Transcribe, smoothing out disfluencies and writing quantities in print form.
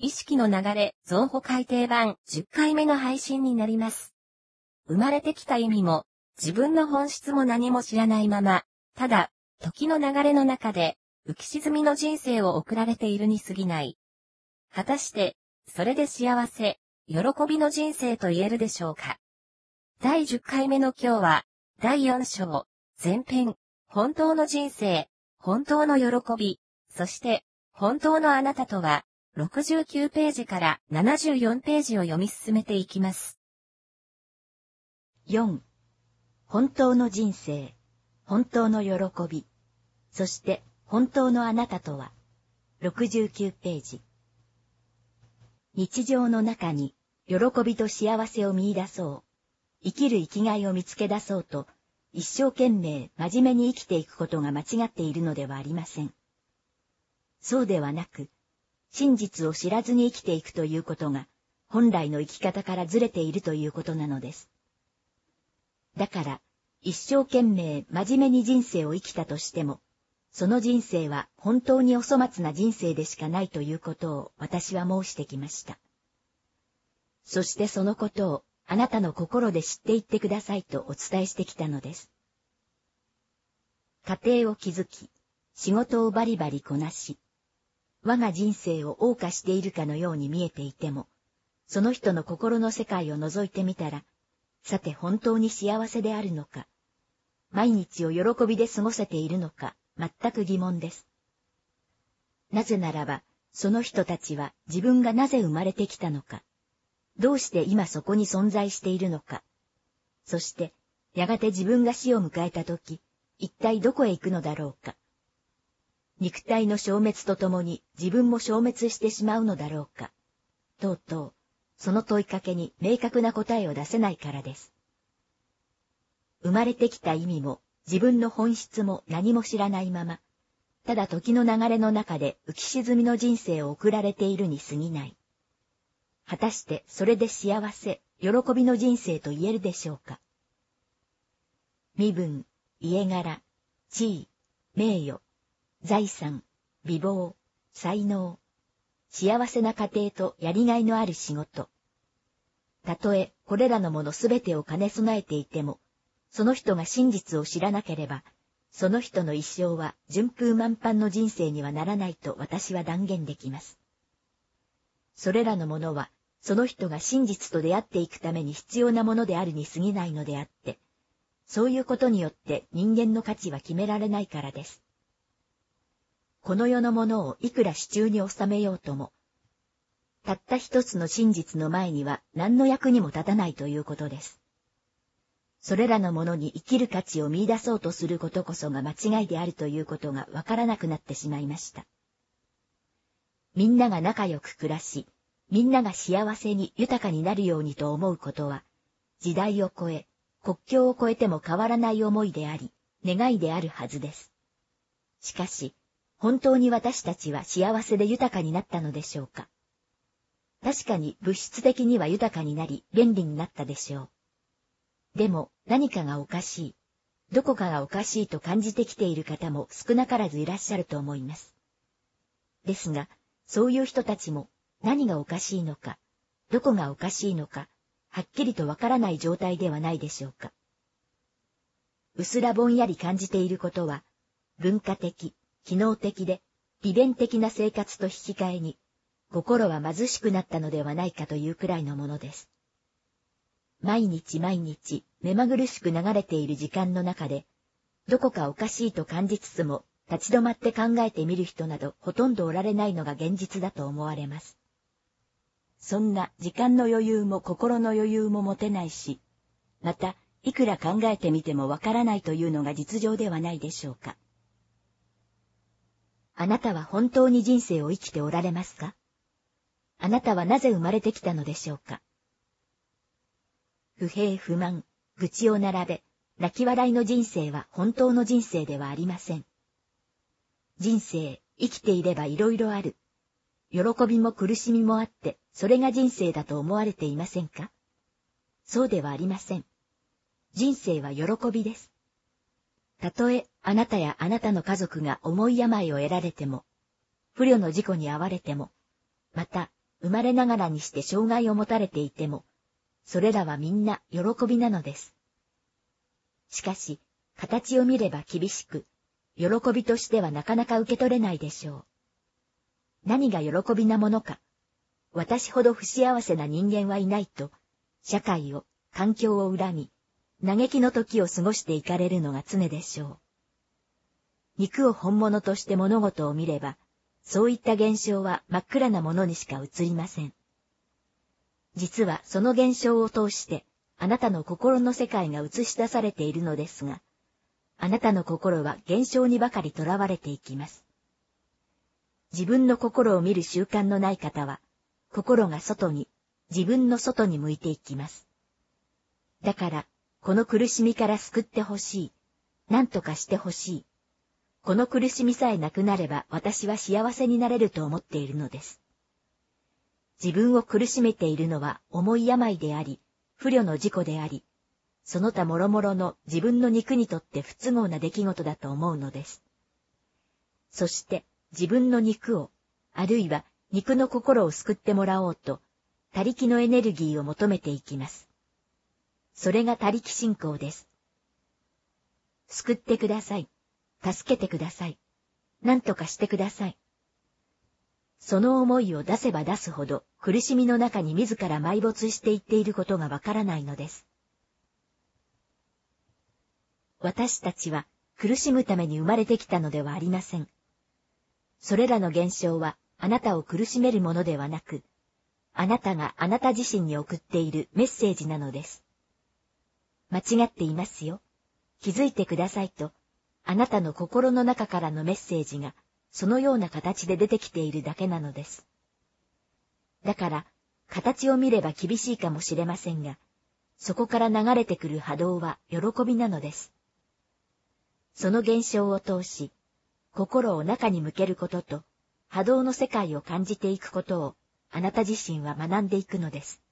意識の流れ増補改訂版10回目の配信になります。生まれてきた意味も、自分の本質も何も知らないまま、ただ、時の流れの中で、浮き沈みの人生を送られているに過ぎない。果たして、それで幸せ、喜びの人生と言えるでしょうか。第10回目の今日は、第4章、前編、本当の人生、本当の喜び、そして、本当のあなたとは、69ページから74ページを読み進めていきます。 4. 本当の人生、本当の喜び、そして本当のあなたとは、69ページ。日常の中に喜びと幸せを見出そう、生きる生きがいを見つけ出そうと、一生懸命真面目に生きていくことが間違っているのではありません。そうではなく、真実を知らずに生きていくということが、本来の生き方からずれているということなのです。だから、一生懸命真面目に人生を生きたとしても、その人生は本当にお粗末な人生でしかないということを私は申してきました。そしてそのことをあなたの心で知っていってくださいとお伝えしてきたのです。家庭を築き、仕事をバリバリこなし、我が人生を謳歌しているかのように見えていても、その人の心の世界を覗いてみたら、さて本当に幸せであるのか、毎日を喜びで過ごせているのか、全く疑問です。なぜならば、その人たちは自分がなぜ生まれてきたのか、どうして今そこに存在しているのか、そして、やがて自分が死を迎えたとき、一体どこへ行くのだろうか。肉体の消滅とともに自分も消滅してしまうのだろうか。とうとう、その問いかけに明確な答えを出せないからです。生まれてきた意味も自分の本質も何も知らないまま、ただ時の流れの中で浮き沈みの人生を送られているに過ぎない。果たしてそれで幸せ、喜びの人生と言えるでしょうか。身分、家柄、地位、名誉、財産、美貌、才能、幸せな家庭とやりがいのある仕事。たとえこれらのものすべてを兼ね備えていても、その人が真実を知らなければ、その人の一生は順風満帆の人生にはならないと私は断言できます。それらのものは、その人が真実と出会っていくために必要なものであるに過ぎないのであって、そういうことによって人間の価値は決められないからです。この世のものをいくら手中に収めようとも、たった一つの真実の前には何の役にも立たないということです。それらのものに生きる価値を見出そうとすることこそが間違いであるということがわからなくなってしまいました。みんなが仲良く暮らし、みんなが幸せに豊かになるようにと思うことは、時代を超え、国境を越えても変わらない思いであり、願いであるはずです。しかし、本当に私たちは幸せで豊かになったのでしょうか。確かに物質的には豊かになり、便利になったでしょう。でも何かがおかしい、どこかがおかしいと感じてきている方も少なからずいらっしゃると思います。ですが、そういう人たちも何がおかしいのか、どこがおかしいのか、はっきりとわからない状態ではないでしょうか。うすらぼんやり感じていることは、文化的、機能的で、利便的な生活と引き換えに、心は貧しくなったのではないかというくらいのものです。毎日毎日目まぐるしく流れている時間の中で、どこかおかしいと感じつつも、立ち止まって考えてみる人などほとんどおられないのが現実だと思われます。そんな時間の余裕も心の余裕も持てないし、また、いくら考えてみてもわからないというのが実情ではないでしょうか。あなたは本当に人生を生きておられますか？あなたはなぜ生まれてきたのでしょうか。不平不満、愚痴を並べ、泣き笑いの人生は本当の人生ではありません。人生、生きていればいろいろある。喜びも苦しみもあって、それが人生だと思われていませんか？そうではありません。人生は喜びです。たとえあなたやあなたの家族が重い病を得られても、不慮の事故に遭われても、また、 まれながらにして障害を持たれていても、それらはみんな喜びなのです。しかし、形を見れば厳しく、喜びとしてはなかなか受け取れないでしょう。何が喜びなものか。私ほど不幸せな人間はいないと、社会を、環境を恨み、嘆きの時を過ごしていかれるのが常でしょう。肉を本物として物事を見れば、そういった現象は真っ暗なものにしか映りません。実はその現象を通して、あなたの心の世界が映し出されているのですが、あなたの心は現象にばかりとらわれていきます。自分の心を見る習慣のない方は、心が外に、自分の外に向いていきます。だから、この苦しみから救ってほしい。何とかしてほしい。この苦しみさえなくなれば私は幸せになれると思っているのです。自分を苦しめているのは重い病であり、不慮の事故であり、その他諸々の自分の肉にとって不都合な出来事だと思うのです。そして自分の肉を、あるいは肉の心を救ってもらおうと、他力のエネルギーを求めていきます。それが他力信仰です。救ってください。助けてください。何とかしてください。その思いを出せば出すほど苦しみの中に自ら埋没していっていることがわからないのです。私たちは苦しむために生まれてきたのではありません。それらの現象はあなたを苦しめるものではなく、あなたがあなた自身に送っているメッセージなのです。間違っていますよ。気づいてくださいと、あなたの心の中からのメッセージが、そのような形で出てきているだけなのです。だから、形を見れば厳しいかもしれませんが、そこから流れてくる波動は喜びなのです。その現象を通し、心を中に向けることと、波動の世界を感じていくことを、あなた自身は学んでいくのです。